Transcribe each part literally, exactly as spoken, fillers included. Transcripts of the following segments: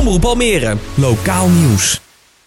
Omroep Almere. Lokaal nieuws.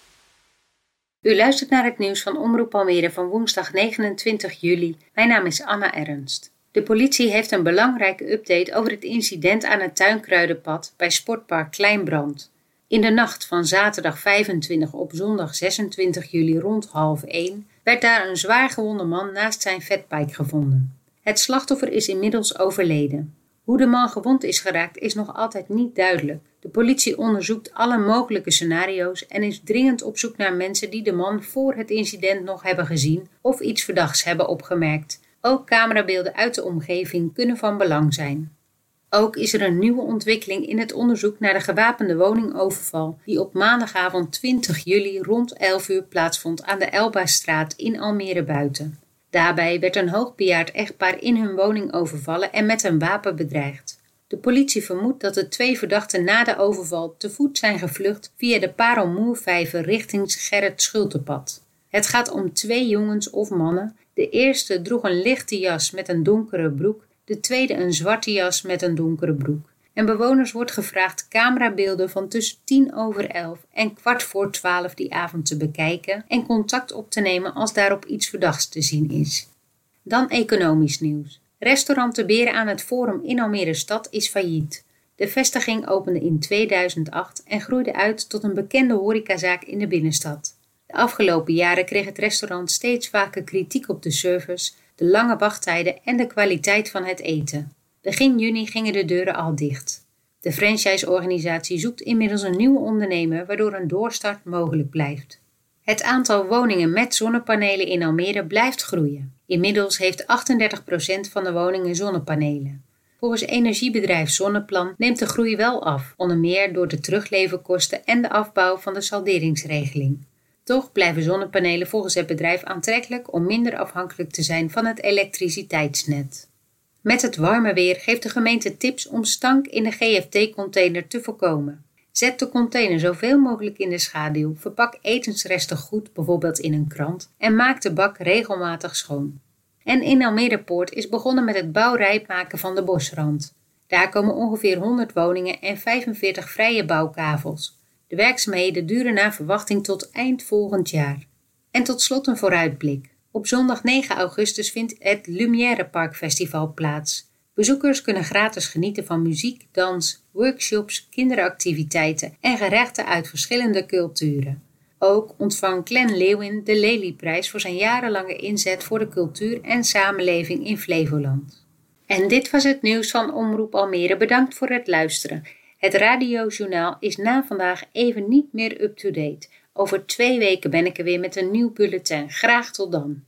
U luistert naar het nieuws van Omroep Almere van woensdag negenentwintig juli. Mijn naam is Anna Ernst. De politie heeft een belangrijke update over het incident aan het Tuinkruidenpad bij Sportpark Kleinbrand. In de nacht van zaterdag vijfentwintig op zondag zesentwintig juli rond half één werd daar een zwaar gewonde man naast zijn fatbike gevonden. Het slachtoffer is inmiddels overleden. Hoe de man gewond is geraakt is nog altijd niet duidelijk. De politie onderzoekt alle mogelijke scenario's en is dringend op zoek naar mensen die de man voor het incident nog hebben gezien of iets verdachts hebben opgemerkt. Ook camerabeelden uit de omgeving kunnen van belang zijn. Ook is er een nieuwe ontwikkeling in het onderzoek naar de gewapende woningoverval die op maandagavond twintig juli rond elf uur plaatsvond aan de Elbastraat in Almere Buiten. Daarbij werd een hoogbejaard echtpaar in hun woning overvallen en met een wapen bedreigd. De politie vermoedt dat de twee verdachten na de overval te voet zijn gevlucht via de Parelmoervijver richting Gerrit Schultepad. Het gaat om twee jongens of mannen. De eerste droeg een lichte jas met een donkere broek, de tweede een zwarte jas met een donkere broek. En bewoners wordt gevraagd camerabeelden van tussen tien over elf en kwart voor twaalf die avond te bekijken en contact op te nemen als daarop iets verdachts te zien is. Dan economisch nieuws. Restaurant De Beren aan het Forum in Almere Stad is failliet. De vestiging opende in tweeduizend acht en groeide uit tot een bekende horecazaak in de binnenstad. De afgelopen jaren kreeg het restaurant steeds vaker kritiek op de service, de lange wachttijden en de kwaliteit van het eten. Begin juni gingen de deuren al dicht. De franchise-organisatie zoekt inmiddels een nieuwe ondernemer waardoor een doorstart mogelijk blijft. Het aantal woningen met zonnepanelen in Almere blijft groeien. Inmiddels heeft achtendertig procent van de woningen zonnepanelen. Volgens energiebedrijf Zonneplan neemt de groei wel af, onder meer door de terugleverkosten en de afbouw van de salderingsregeling. Toch blijven zonnepanelen volgens het bedrijf aantrekkelijk om minder afhankelijk te zijn van het elektriciteitsnet. Met het warme weer geeft de gemeente tips om stank in de G F T-container te voorkomen. Zet de container zoveel mogelijk in de schaduw, verpak etensresten goed, bijvoorbeeld in een krant, en maak de bak regelmatig schoon. En in Almere Poort is begonnen met het bouwrijp maken van de bosrand. Daar komen ongeveer honderd woningen en vijfenveertig vrije bouwkavels. De werkzaamheden duren naar verwachting tot eind volgend jaar. En tot slot een vooruitblik. Op zondag negen augustus vindt het Lumière Park Festival plaats. Bezoekers kunnen gratis genieten van muziek, dans, workshops, kinderactiviteiten en gerechten uit verschillende culturen. Ook ontvangt Glenn Leeuwin de Lelyprijs voor zijn jarenlange inzet voor de cultuur en samenleving in Flevoland. En dit was het nieuws van Omroep Almere. Bedankt voor het luisteren. Het radiojournaal is na vandaag even niet meer up-to-date. Over twee weken ben ik er weer met een nieuw bulletin. Graag tot dan.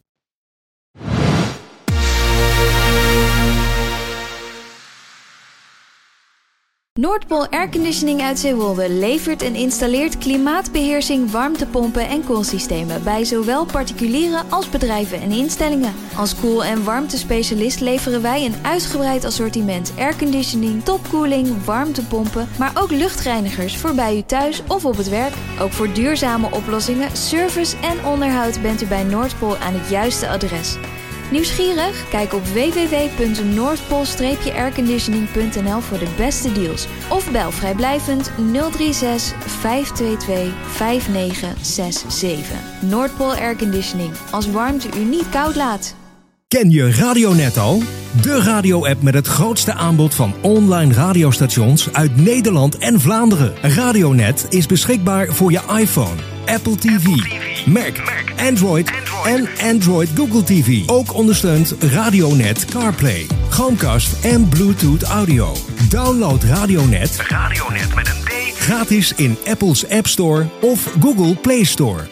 Noordpool Airconditioning uit Zeewolde levert en installeert klimaatbeheersing, warmtepompen en koelsystemen bij zowel particulieren als bedrijven en instellingen. Als koel- en warmtespecialist leveren wij een uitgebreid assortiment airconditioning, topkoeling, warmtepompen, maar ook luchtreinigers voor bij u thuis of op het werk. Ook voor duurzame oplossingen, service en onderhoud bent u bij Noordpool aan het juiste adres. Nieuwsgierig? Kijk op w w w punt noordpool airconditioning punt n l voor de beste deals. Of bel vrijblijvend nul drie zes vijf twee twee vijf negen zes zeven. Noordpool Airconditioning. Als warmte u niet koud laat. Ken je Radionet al? De radio-app met het grootste aanbod van online radiostations uit Nederland en Vlaanderen. Radionet is beschikbaar voor je iPhone, Apple T V, Mac, Android en Android Google T V. Ook ondersteunt Radionet CarPlay, Chromecast en Bluetooth Audio. Download Radionet, Radionet met een D, gratis in Apple's App Store of Google Play Store.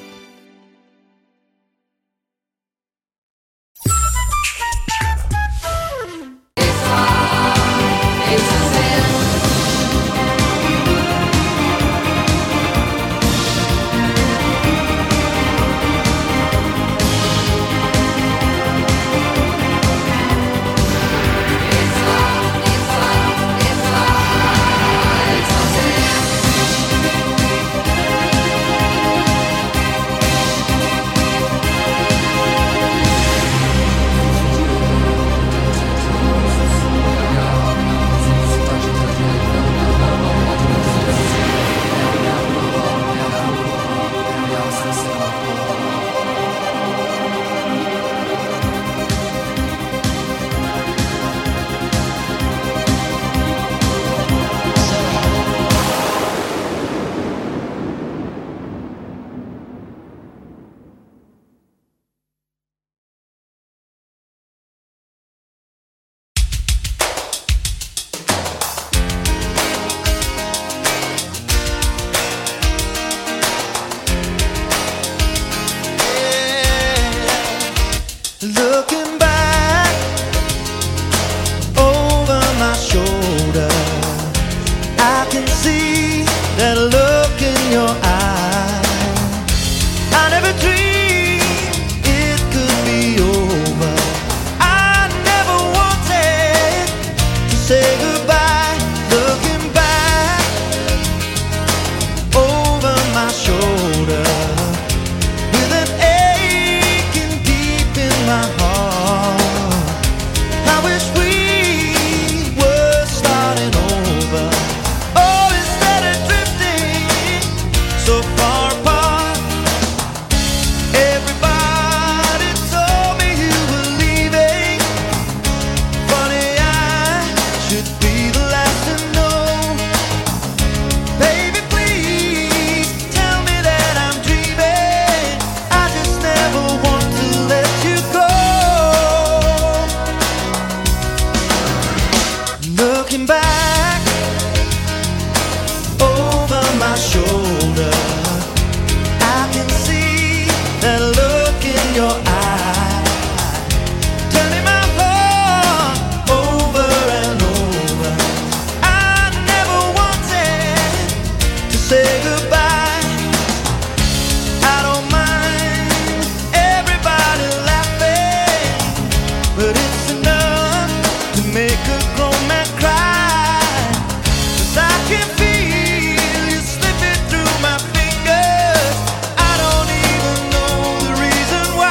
can see that look in your eye. I never dreamed it could be over. I never wanted to say goodbye. Looking back over my shoulder with an aching deep in my heart. I wish we were starting over. Oh, instead of drifting so far apart. Everybody told me you were leaving. Funny, I should be the last to know. Baby, please tell me that I'm dreaming. I just never want to let you go. Looking back over my shoulder, I can see that look in your eye, turning my heart over and over. I never wanted to say goodbye. I don't mind everybody laughing, but it's enough to make a grown man cry. 'Cause I can feel you slipping through my fingers. I don't even know the reason why.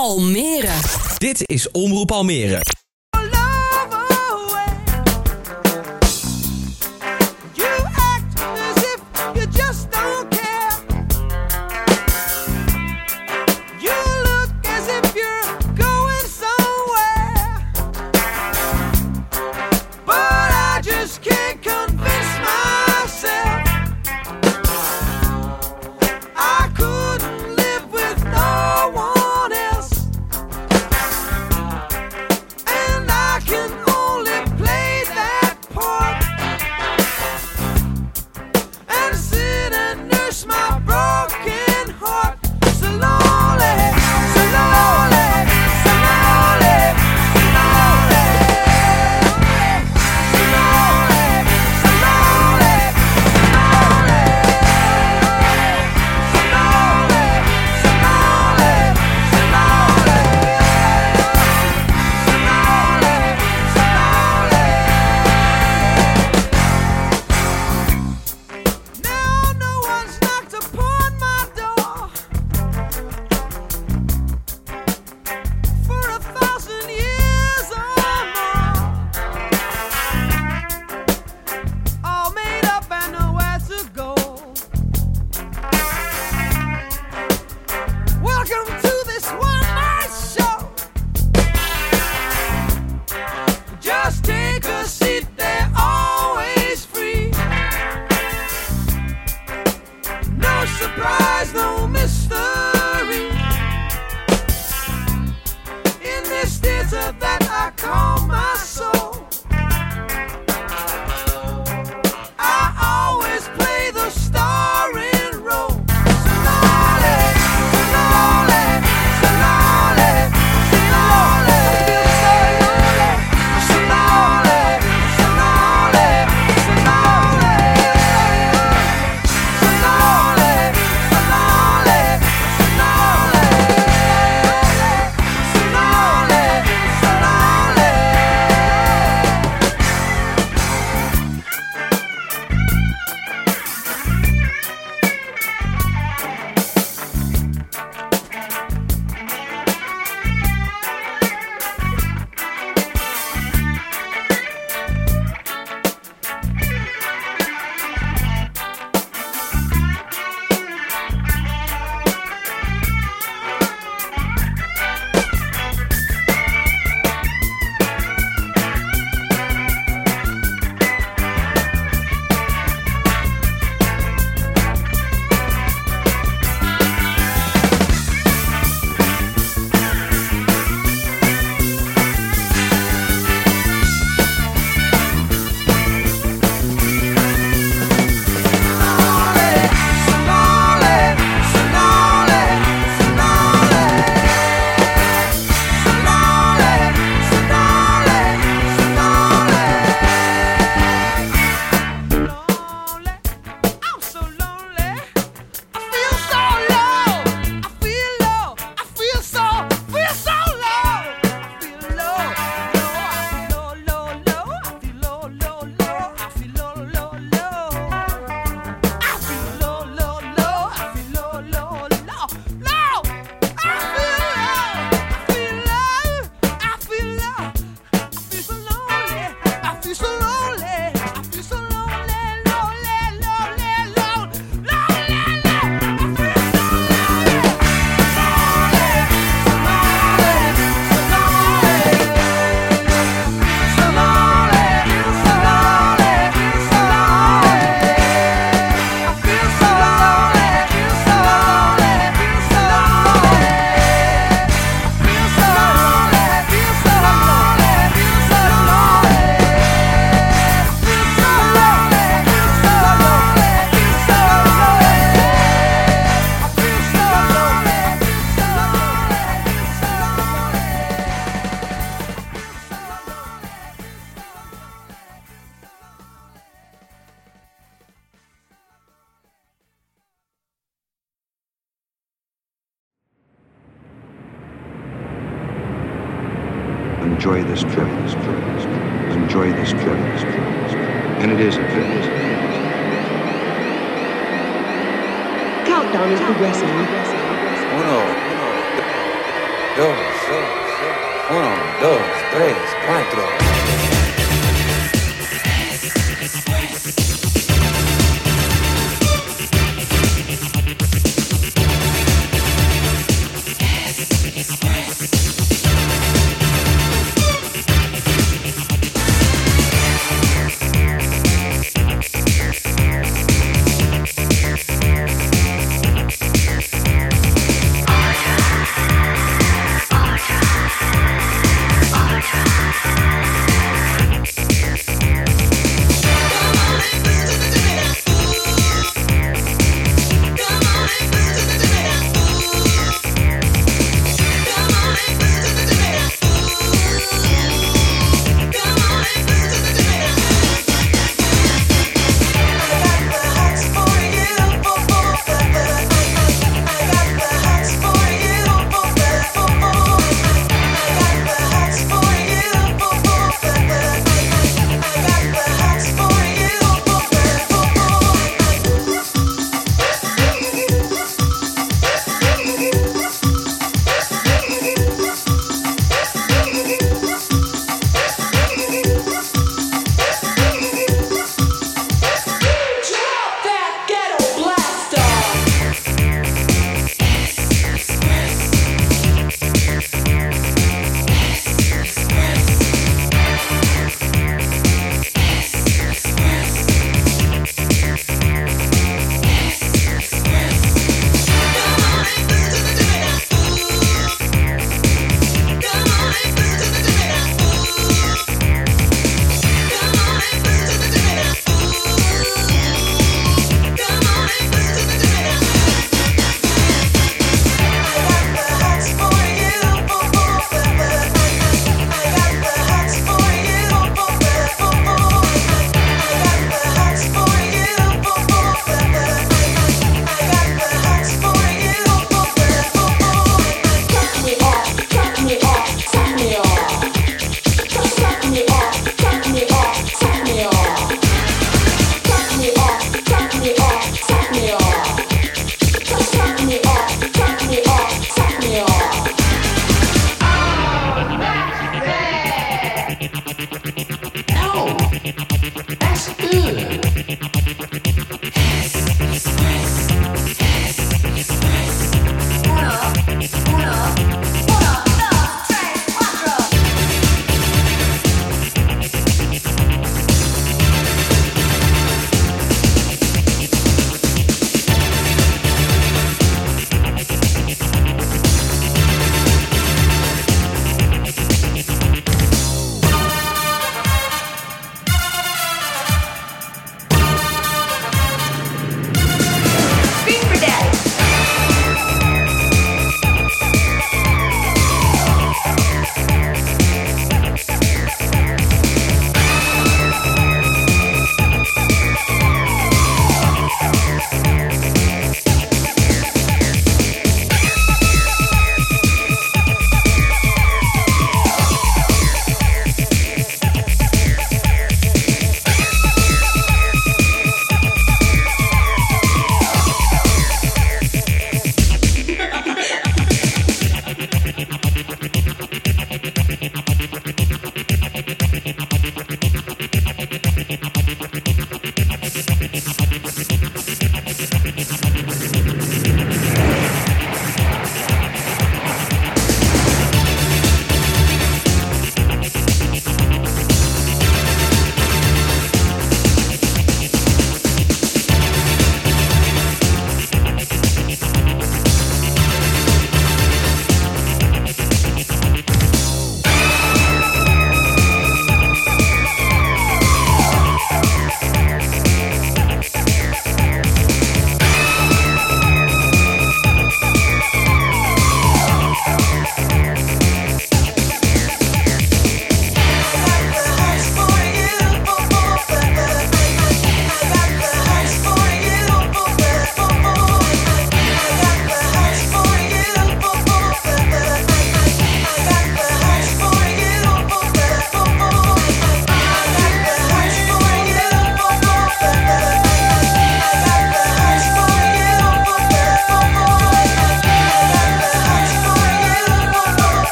Almere. Dit is Omroep Almere. Enjoy this trip. Enjoy this trip. And it is a trip. Countdown is progressing. Uno, dos, uno, dos, tres, cuatro. Oh, yeah.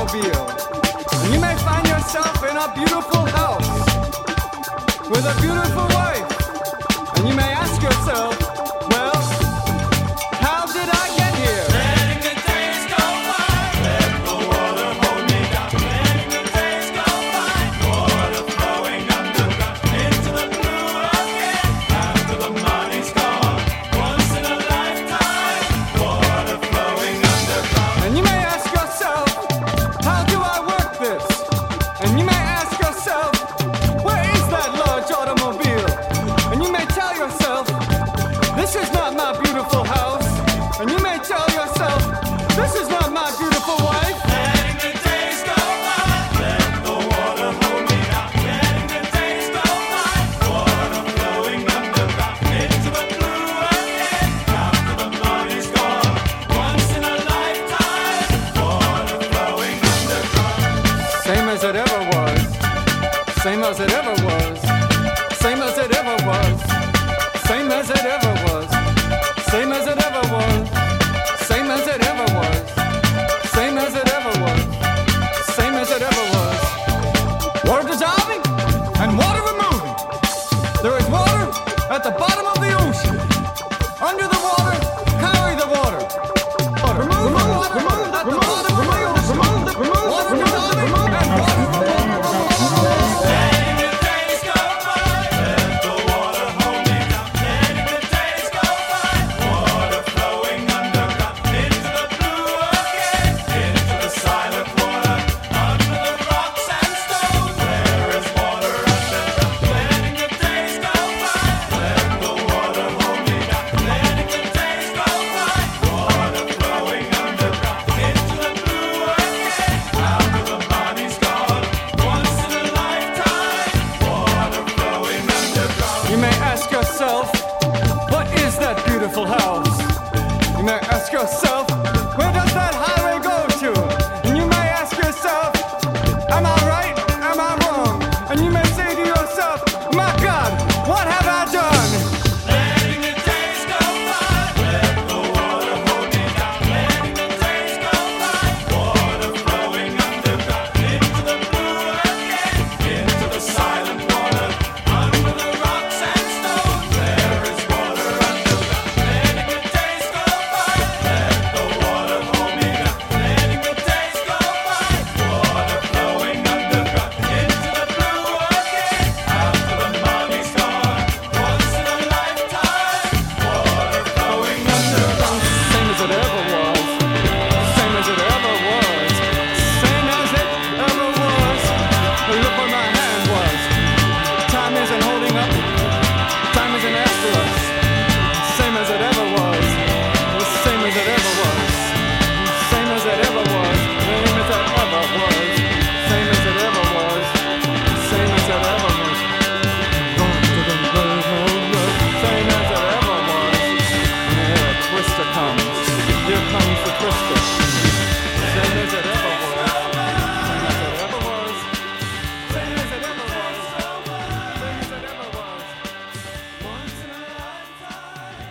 automobile. And you may find yourself in a beautiful house with a beautiful wife. And you may ask yourself, well, how did I get here? Letting the days go by, let the water hold me down. Letting the days go by, water flowing underground into the blue again. After the money's gone, once in a lifetime, water flowing underground. And you may ask yourself, how do I work this? And you may ask yourself, where is that large automobile? And you may tell yourself, this is not my beautiful house. And you may tell yourself, this is not my beautiful wife. Letting the days go by, let the water hold me down. Letting the days go by, water flowing underground into the blue again. After the money's gone, once in a lifetime, water flowing underground. Same as it ever was, same as it ever was, same as it ever was, same as it ever was, same as it ever was, same as it ever was, same as it ever was, same as it ever was. Water dissolving and water removing. There is water at the bottom of the ocean. Under the water, carry the water. Water. Remove the water at the bottom of the ocean. Water dissolving and water removing. Letting the days go by, let the water hold me down. Letting the days go by, water flowing underground into the blue again, into the silent water, under the rocks and stones. There is water underground. Letting the days go by, let the water hold me down. Letting the days go by, water flowing underground into the blue again. After the money's gone, once in a lifetime, water flowing underground. You may ask yourself, what is that beautiful house? You may ask yourself, where does that highway go to? And you may ask yourself, am I right? Am I wrong? And you may say to yourself, my God, what have I done? Letting the days go by, let the water hold me down. Letting the days go by, water flowing underground into the blue again, into the silent water, under the rocks and stones. There is water underground. Letting the days go by, let the water hold me down. Letting the days go by, water flowing underground into the blue again. After the money's gone, once in a lifetime, water flowing underground. Same as it ever was, same as it ever was, same as it ever was. Look where my hand was. Time isn't holding up, time isn't after us. Same as it ever was, same as it ever was, same as it ever was, same as it ever was, same as it ever was, same as it ever was. Same as it ever was. And here a twister comes. Here comes the twister. Same as it ever was. Same as it ever was. Same as it ever was. Same as it ever was. Once in a lifetime.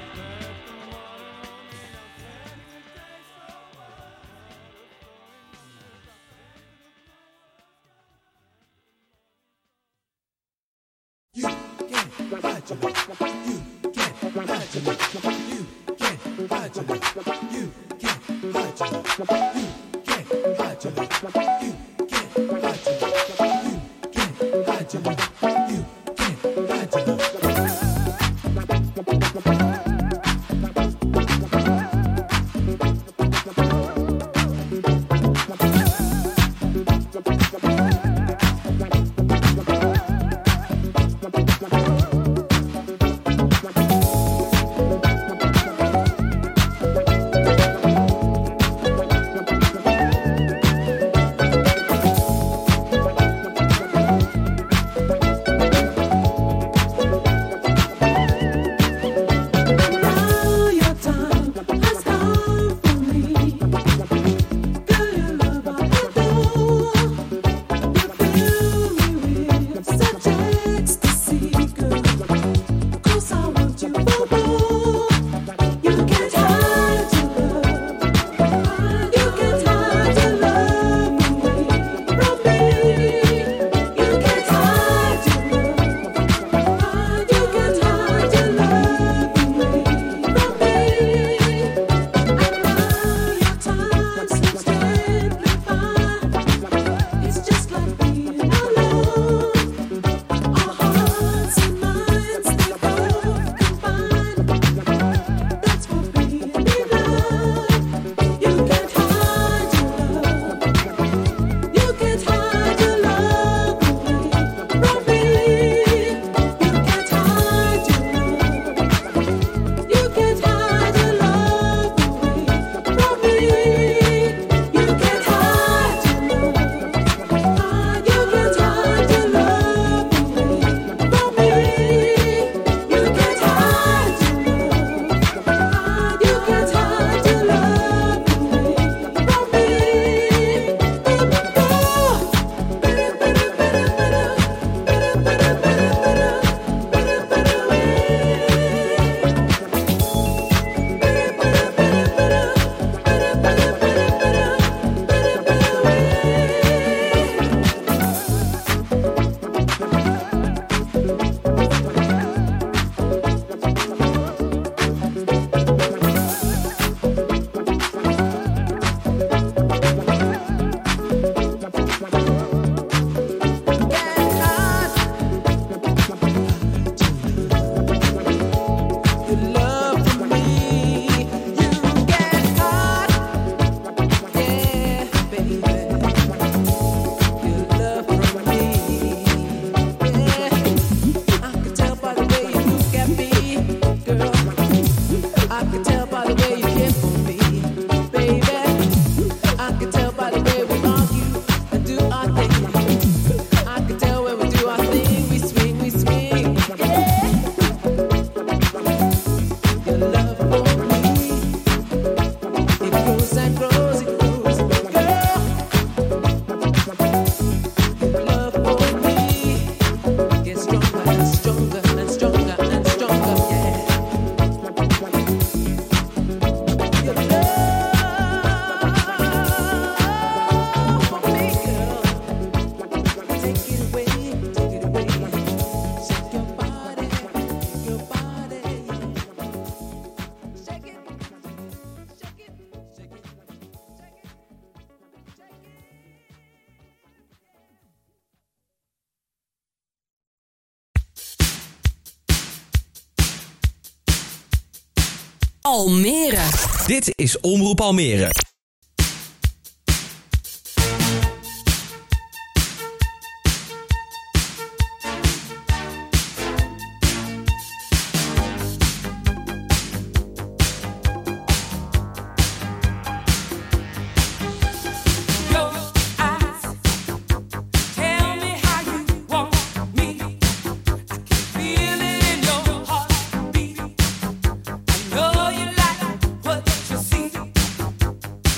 Almere. Dit is Omroep Almere. Know you like what you see.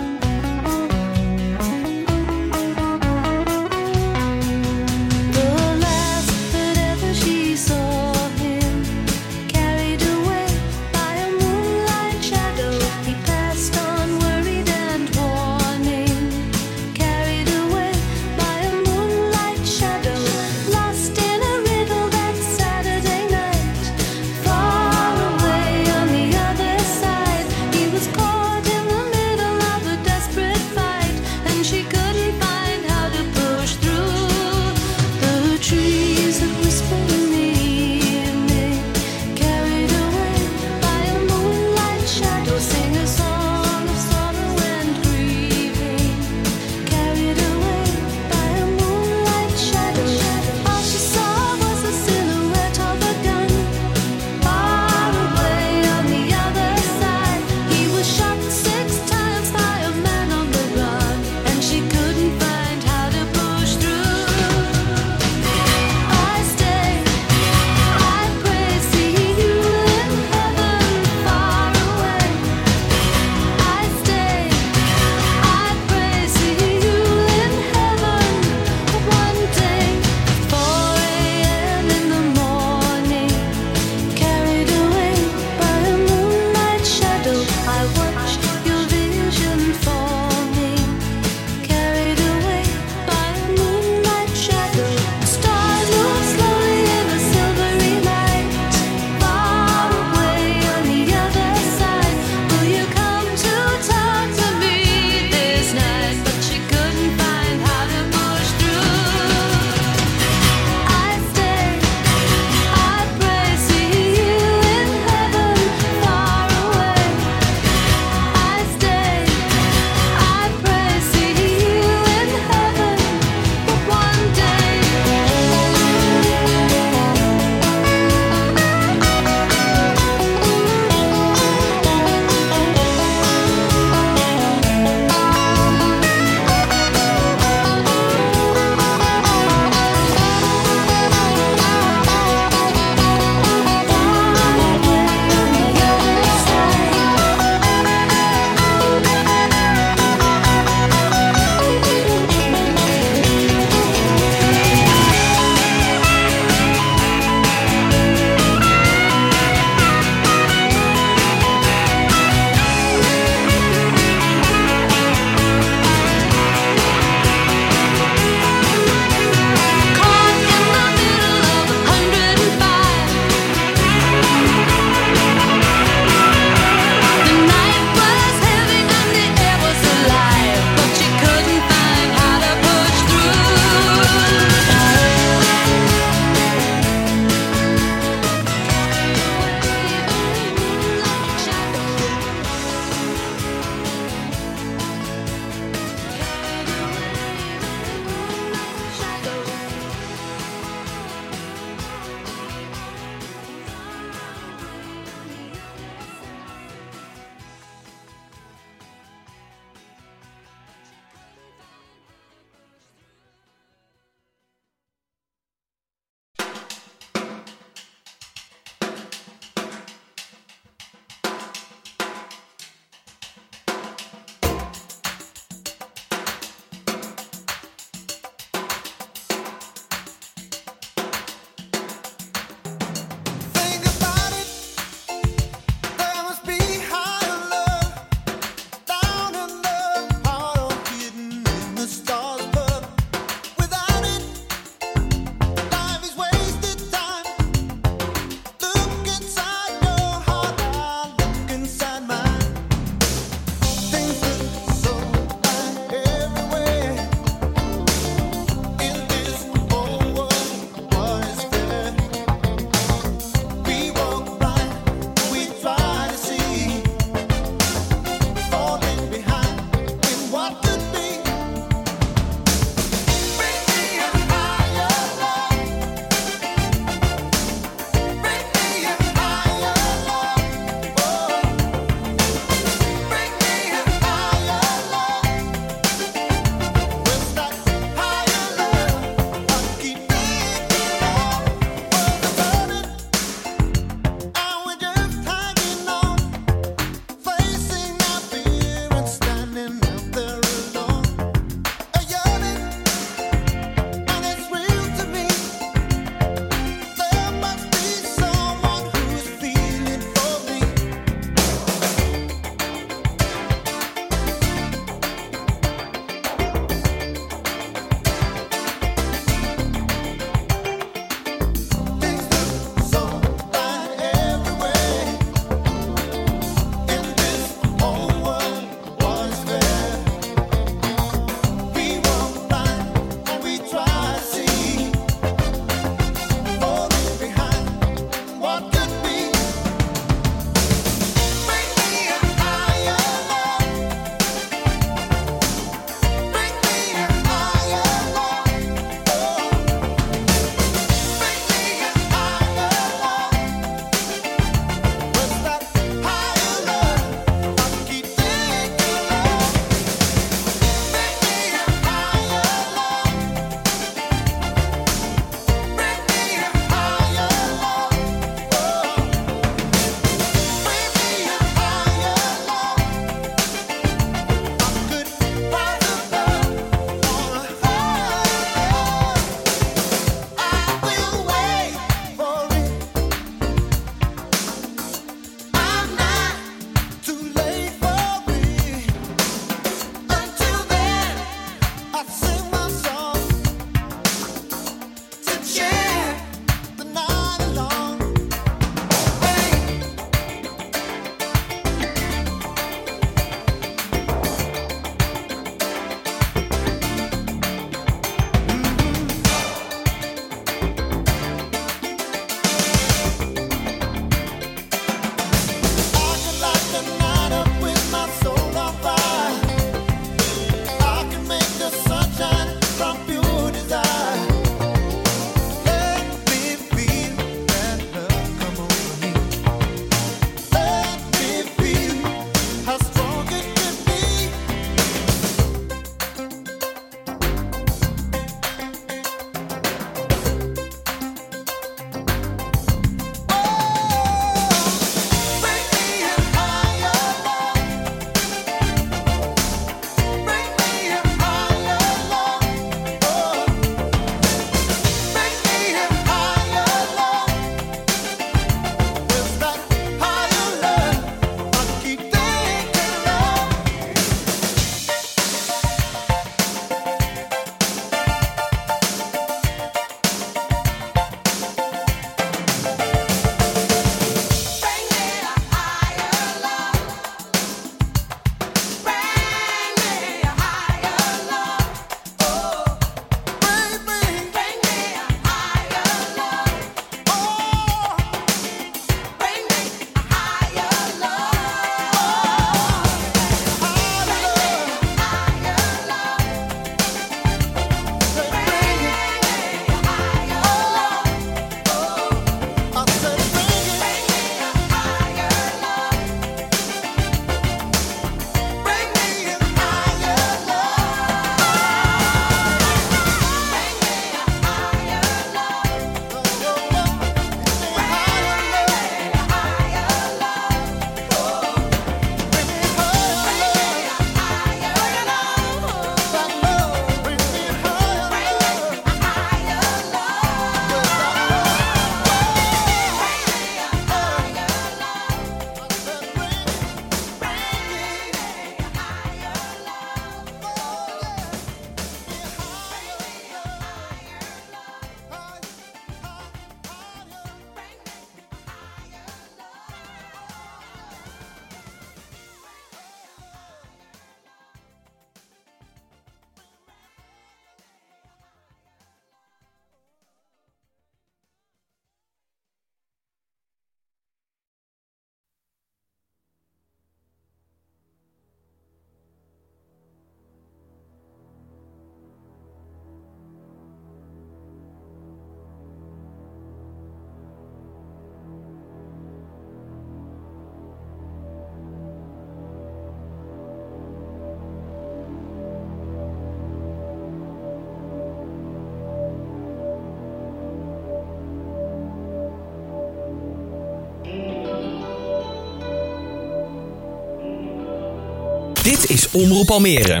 Dit is Omroep Almere.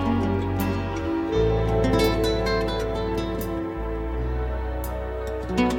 Thank